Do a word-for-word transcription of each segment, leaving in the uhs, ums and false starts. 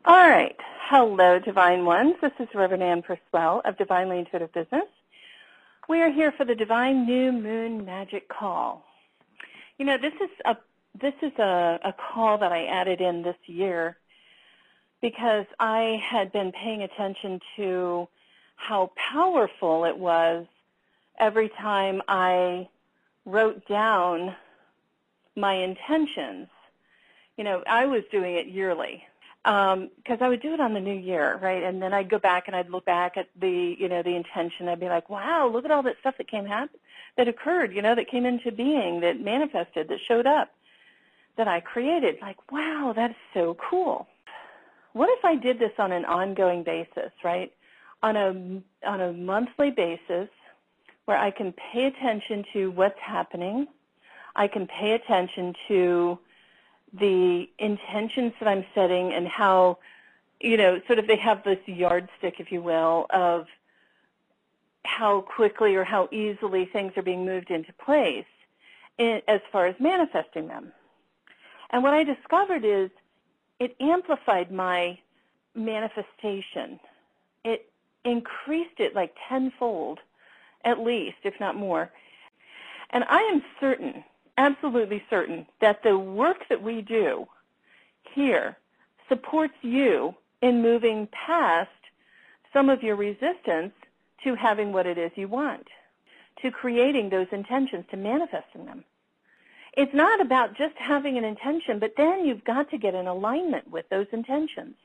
All right. Hello, Divine Ones. This is Reverend Ann Purcell of Divinely Intuitive Business. We are here for the Divine New Moon Magic Call. You know, this is a this is a, a call that I added in this year because I had been paying attention to how powerful it was every time I wrote down my intentions. You know, I was doing it yearly. Because um, I would do it on the new year, right? And then I'd go back and I'd look back at the, you know, the intention. I'd be like, wow, look at all that stuff that came happen, that occurred, you know, that came into being, that manifested, that showed up, that I created. Like, wow, that's so cool. What if I did this on an ongoing basis, right? On a on a monthly basis, where I can pay attention to what's happening. I can pay attention to the intentions that I'm setting and how, you know, sort of they have this yardstick, if you will, of how quickly or how easily things are being moved into place in, as far as manifesting them. And what I discovered is it amplified my manifestation. It increased it like tenfold, at least, if not more. And I am certain, absolutely certain, that the work that we do here supports you in moving past some of your resistance to having what it is you want, to creating those intentions, to manifesting them. It's not about just having an intention, but then you've got to get in alignment with those intentions.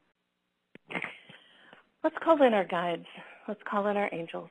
Let's call in our guides. Let's call in our angels.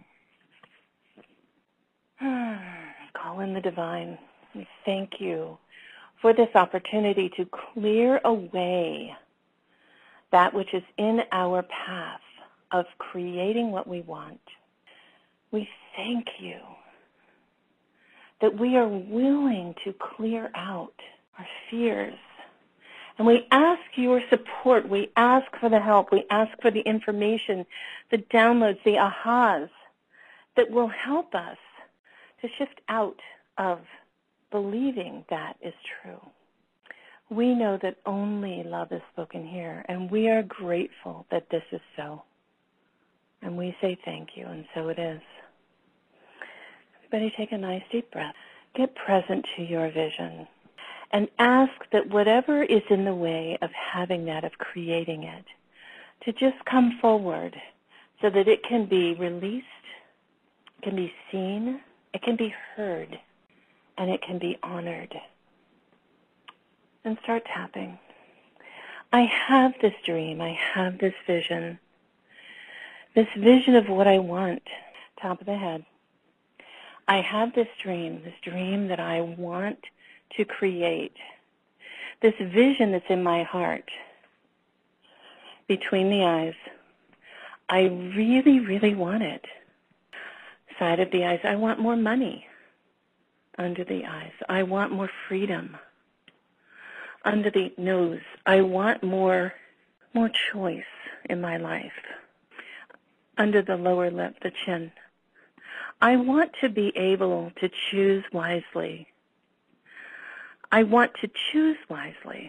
Call in the divine. We thank you for this opportunity to clear away that which is in our path of creating what we want. We thank you that we are willing to clear out our fears. And we ask your support. We ask for the help. We ask for the information, the downloads, the ahas that will help us to shift out of believing that is true. We know that only love is spoken here, and we are grateful that this is so. And we say thank you, and so it is. Everybody take a nice deep breath. Get present to your vision and ask that whatever is in the way of having that, of creating it, to just come forward so that it can be released, can be seen, it can be heard, and it can be honored. And start tapping. I have this dream. I have this vision. This vision of what I want. Top of the head. I have this dream, this dream that I want to create. This vision that's in my heart. Between the eyes. I really, really want it. Side of the eyes, I want more money. Under the eyes, I want more freedom. Under the nose, I want more, more choice in my life. Under the lower lip, the chin, I want to be able to choose wisely. I want to choose wisely.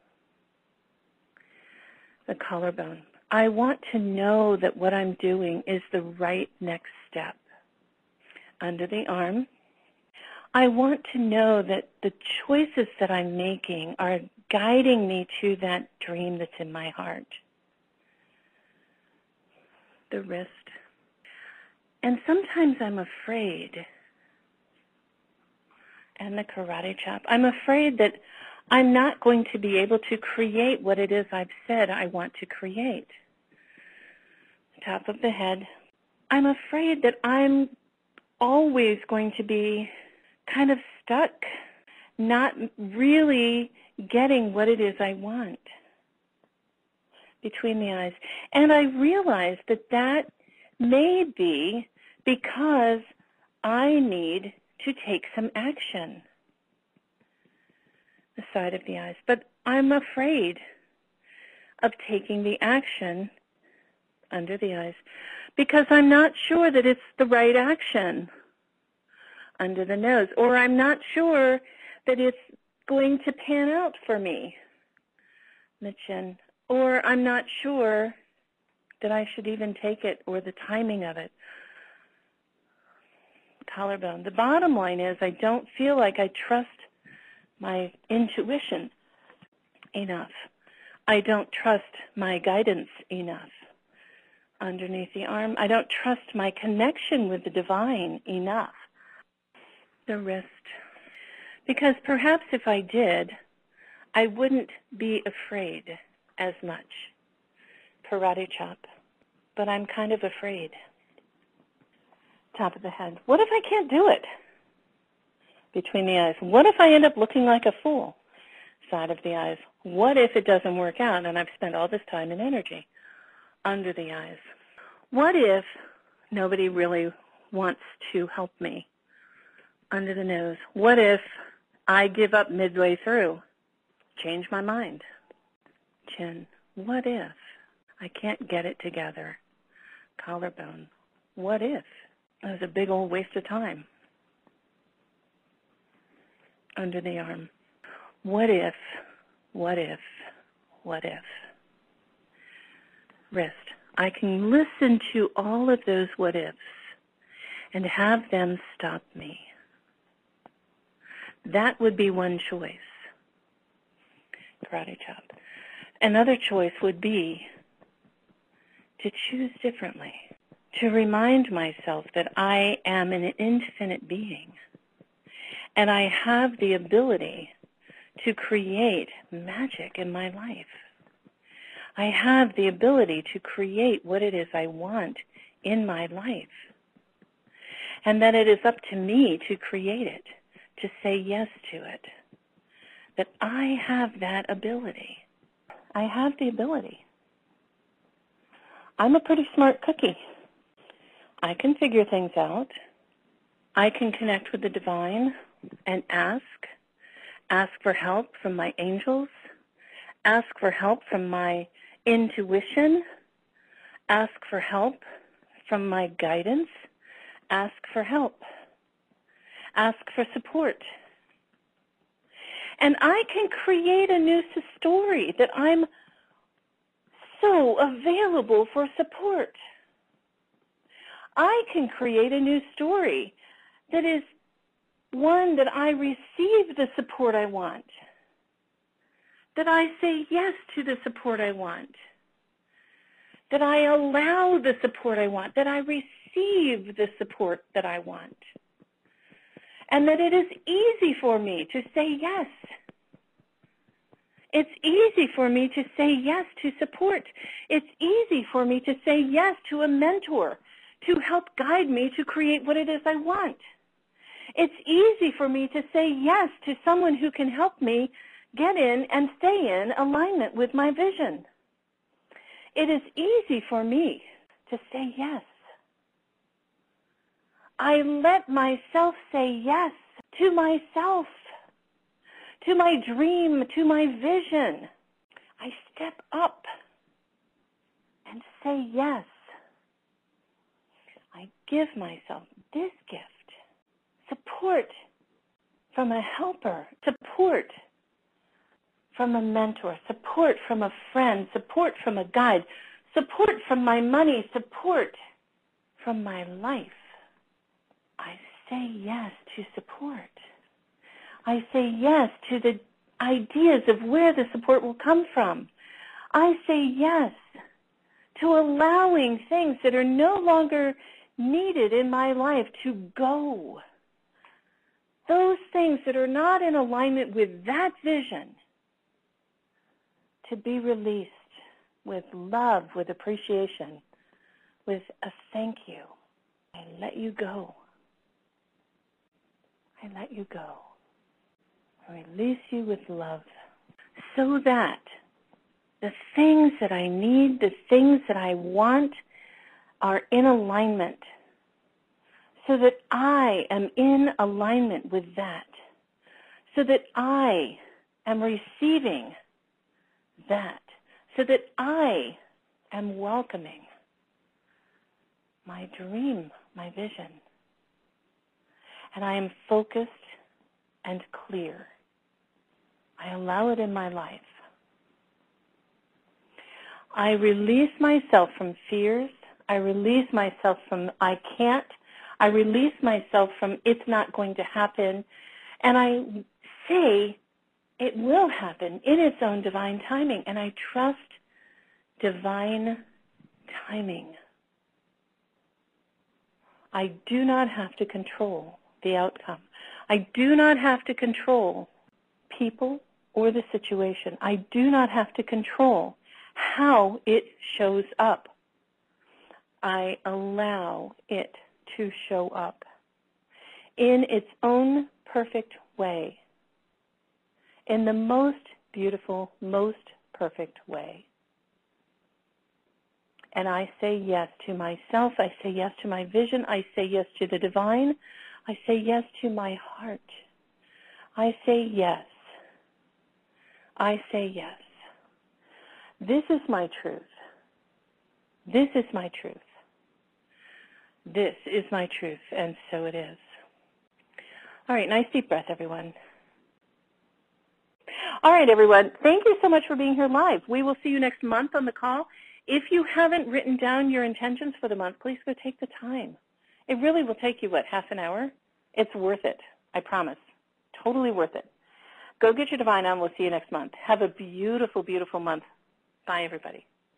The collarbone, I want to know that what I'm doing is the right next step. Under the arm, I want to know that the choices that I'm making are guiding me to that dream that's in my heart. The wrist. And sometimes I'm afraid. And the karate chop. I'm afraid that I'm not going to be able to create what it is I've said I want to create. Top of the head. I'm afraid that I'm always going to be kind of stuck, not really getting what it is I want. Between the eyes. And I realize that that may be because I need to take some action. The side of the eyes. But I'm afraid of taking the action under the eyes because I'm not sure that it's the right action. Under the nose, or I'm not sure that it's going to pan out for me. The chin, or I'm not sure that I should even take it or the timing of it. Collarbone. The bottom line is I don't feel like I trust my intuition enough. I don't trust my guidance enough. Underneath the arm, I don't trust my connection with the divine enough. The wrist. Because perhaps if I did, I wouldn't be afraid as much. Karate chop. But I'm kind of afraid. Top of the head. What if I can't do it? Between the eyes. What if I end up looking like a fool? Side of the eyes. What if it doesn't work out and I've spent all this time and energy? Under the eyes. What if nobody really wants to help me? Under the nose. What if I give up midway through? Change my mind. Chin. What if I can't get it together? Collarbone. What if? It was a big old waste of time. Under the arm. What if, what if, what if? Wrist. I can listen to all of those what ifs and have them stop me. That would be one choice. Karate chop. Another choice would be to choose differently, to remind myself that I am an infinite being and I have the ability to create magic in my life. I have the ability to create what it is I want in my life, and that it is up to me to create it, to say yes to it, that I have that ability. I have the ability. I'm a pretty smart cookie. I can figure things out. I can connect with the divine and ask, ask for help from my angels, ask for help from my intuition, ask for help from my guidance, ask for help, ask for support. And I can create a new story that I'm so available for support. I can create a new story that is one that I receive the support I want, that I say yes to the support I want, that I allow the support I want, that I receive the support that I want, and that it is easy for me to say yes. It's easy for me to say yes to support. It's easy for me to say yes to a mentor to help guide me to create what it is I want. It's easy for me to say yes to someone who can help me get in and stay in alignment with my vision. It is easy for me to say yes. I let myself say yes to myself, to my dream, to my vision. I step up and say yes. I give myself this gift. Support from a helper, support from a mentor, support from a friend, support from a guide, support from my money, support from my life. I say yes to support. I say yes to the ideas of where the support will come from. I say yes to allowing things that are no longer needed in my life to go. Those things that are not in alignment with that vision to be released with love, with appreciation, with a thank you. I let you go. I let you go. I release you with love so that the things that I need, the things that I want are in alignment, so that I am in alignment with that, so that I am receiving that, so that I am welcoming my dream, my vision. And I am focused and clear. I allow it in my life. I release myself from fears. I release myself from I can't. I release myself from it's not going to happen. And I say it will happen in its own divine timing. And I trust divine timing. I do not have to control the outcome. I do not have to control people or the situation. I do not have to control how it shows up. I allow it to show up in its own perfect way, in the most beautiful, most perfect way. And I say yes to myself. I say yes to my vision. I say yes to the divine. I say yes to my heart. I say yes. I say yes. This is my truth. This is my truth. This is my truth, and so it is. All right, nice deep breath, everyone. All right, everyone, thank you so much for being here live. We will see you next month on the call. If you haven't written down your intentions for the month, please go take the time. It really will take you, what, half an hour? It's worth it, I promise. Totally worth it. Go get your divine on. We'll see you next month. Have a beautiful, beautiful month. Bye, everybody.